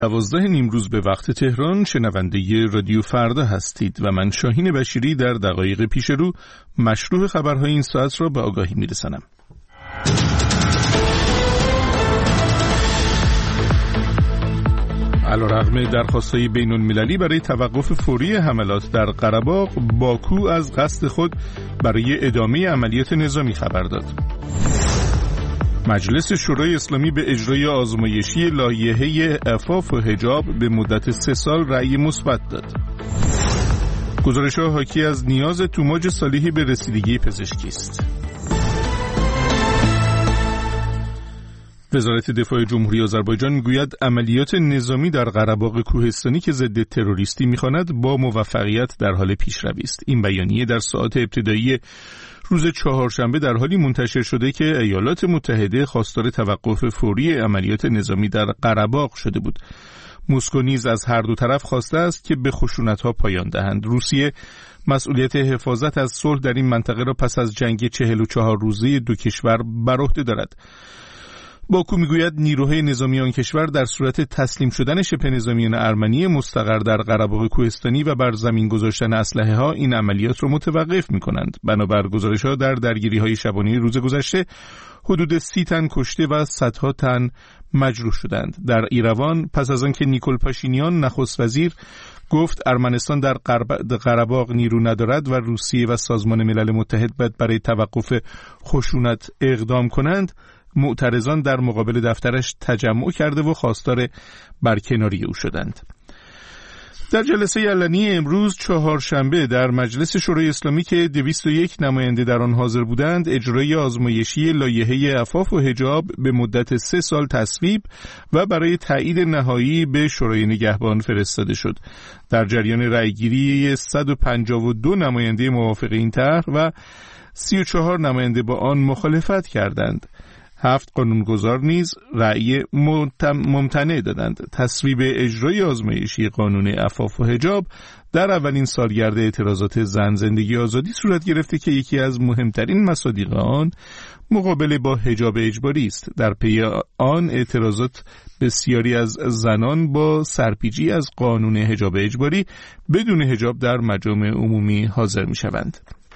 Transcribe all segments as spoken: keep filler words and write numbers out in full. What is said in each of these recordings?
دوازده نیمروز به وقت تهران شنونده رادیو فردا هستید و من شاهین بشیری در دقایق پیش رو مشروع خبرهای این ساعت را به آگاهی میرسانم. علیرغم درخواست‌های بین‌المللی برای توقف فوری حملات در قره‌باغ، باکو از قصد خود برای ادامه عملیات نظامی خبر داد. مجلس شورای اسلامی به اجرای آزمایشی لایحه عفاف و حجاب به مدت سه سال رأی مثبت داد. گزارش‌ها حاکی از نیاز توماج صالحی به رسیدگی پزشکی است. وزارت دفاع جمهوری آذربایجان میگوید عملیات نظامی در قره‌باغ کوهستانی که ضد تروریستی می‌خواند با موفقیت در حال پیشروی است. این بیانیه در ساعات ابتدایی روز چهارشنبه در حالی منتشر شده که ایالات متحده خواستار توقف فوری عملیات نظامی در قره‌باغ شده بود. مسکو نیز از هر دو طرف خواسته است که به خشونت‌ها پایان دهند. روسیه مسئولیت حفاظت از صلح در این منطقه را پس از جنگ چهل و چهار روزه دو کشور بر عهده دارد. باکو میگوید نیروهای نظامی آن کشور در صورت تسلیم شدن شبه نظامیان ارمنی مستقر در قره‌باغ کوهستانی و بر زمین گذاشتن اسلحه ها این عملیات را متوقف می‌کنند. بنابر گزارش‌ها در درگیری‌های شبانه روز گذشته حدود سی تن کشته و صدها تن مجروح شدند. در ایروان پس از آنکه نیکول پاشینیان نخست وزیر گفت ارمنستان در قره‌باغ نیرو ندارد و روسیه و سازمان ملل متحد باید برای توقف خشونت اقدام کنند، معترضان در مقابل دفترش تجمع کرده و خواستار برکناری او شدند. در جلسه علنی امروز چهارشنبه در مجلس شورای اسلامی که دویست و یک نماینده در آن حاضر بودند، اجرای آزمایشی لایحه عفاف و حجاب به مدت سه سال تصویب و برای تایید نهایی به شورای نگهبان فرستاده شد. در جریان رأیگیری صد و پنجاه و دو نماینده موافق این طرح و سی و چهار نماینده با آن مخالفت کردند. هفت قانونگذار نیز رأی ممتنع دادند. تصویب اجرای آزمایشی قانون عفاف و حجاب در اولین سالگرد اعتراضات زن زندگی آزادی صورت گرفته که یکی از مهمترین مصادیق آن مقابله با حجاب اجباری است. در پی آن اعتراضات بسیاری از زنان با سرپیچی از قانون حجاب اجباری بدون حجاب در مجامع عمومی حاضر می شوند.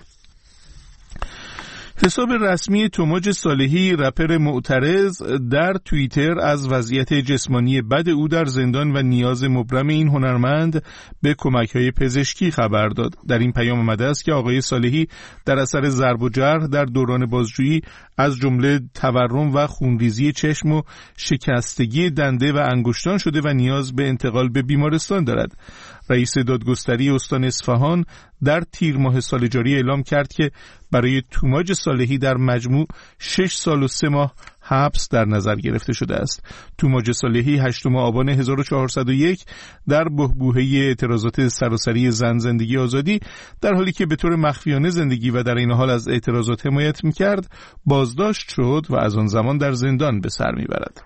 حساب رسمی توماج صالحی، رپر معترض، در توییتر از وضعیت جسمانی بد او در زندان و نیاز مبرم این هنرمند به کمک‌های پزشکی خبر داد. در این پیام آمده است که آقای صالحی در اثر ضرب و جرح در دوران بازجویی از جمله تورم و خونریزی چشم و شکستگی دنده و انگشتان شده و نیاز به انتقال به بیمارستان دارد. رئیس دادگستری استان اصفهان در تیر ماه سال جاری اعلام کرد که برای توماج صالحی در مجموع شش سال و سه ماه حبس در نظر گرفته شده است. توماج صالحی هشتم آبان هزار و چهارصد و یک در بحبوحه اعتراضات سراسری زن زندگی آزادی در حالی که به طور مخفیانه زندگی و در این حال از اعتراضات حمایت می‌کرد بازداشت شد و از آن زمان در زندان به سر می‌برد.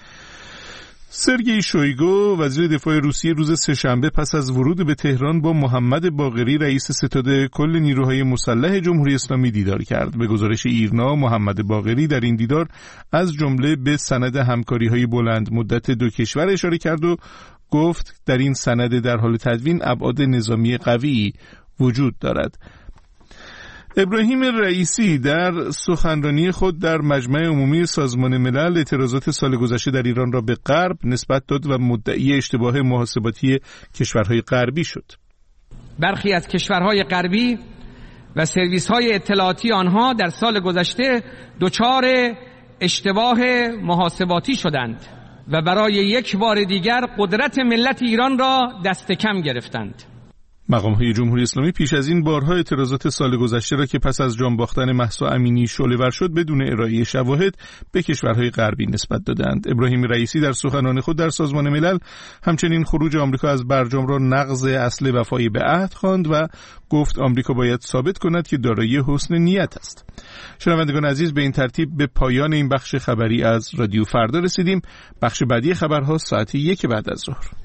سرگئی شویگو وزیر دفاع روسیه روز سه‌شنبه پس از ورود به تهران با محمد باقری رئیس ستاد کل نیروهای مسلح جمهوری اسلامی دیدار کرد. به گزارش ایرنا محمد باقری در این دیدار از جمله به سند همکاری‌های بلند مدت دو کشور اشاره کرد و گفت در این سند در حال تدوین ابعاد نظامی قوی وجود دارد. ابراهیم رئیسی در سخنرانی خود در مجمع عمومی سازمان ملل اعتراضات سال گذشته در ایران را به غرب نسبت داد و مدعی اشتباه محاسباتی کشورهای غربی شد. برخی از کشورهای غربی و سرویس‌های اطلاعاتی آنها در سال گذشته دچار اشتباه محاسباتی شدند و برای یک بار دیگر قدرت ملت ایران را دست کم گرفتند. مقام‌های جمهوری اسلامی پیش از این بارها اعتراضات سال گذشته را که پس از جان باختن مهسا امینی شعله‌ور شد بدون ارائه شواهد به کشورهای غربی نسبت دادند. ابراهیم رئیسی در سخنان خود در سازمان ملل همچنین خروج آمریکا از برجام را نقض اصل وفای به عهد خواند و گفت آمریکا باید ثابت کند که دارای حسن نیت است. شنوندگان عزیز، به این ترتیب به پایان این بخش خبری از رادیو فردا رسیدیم. بخش بعدی خبرها ساعت یک بعد از ظهر.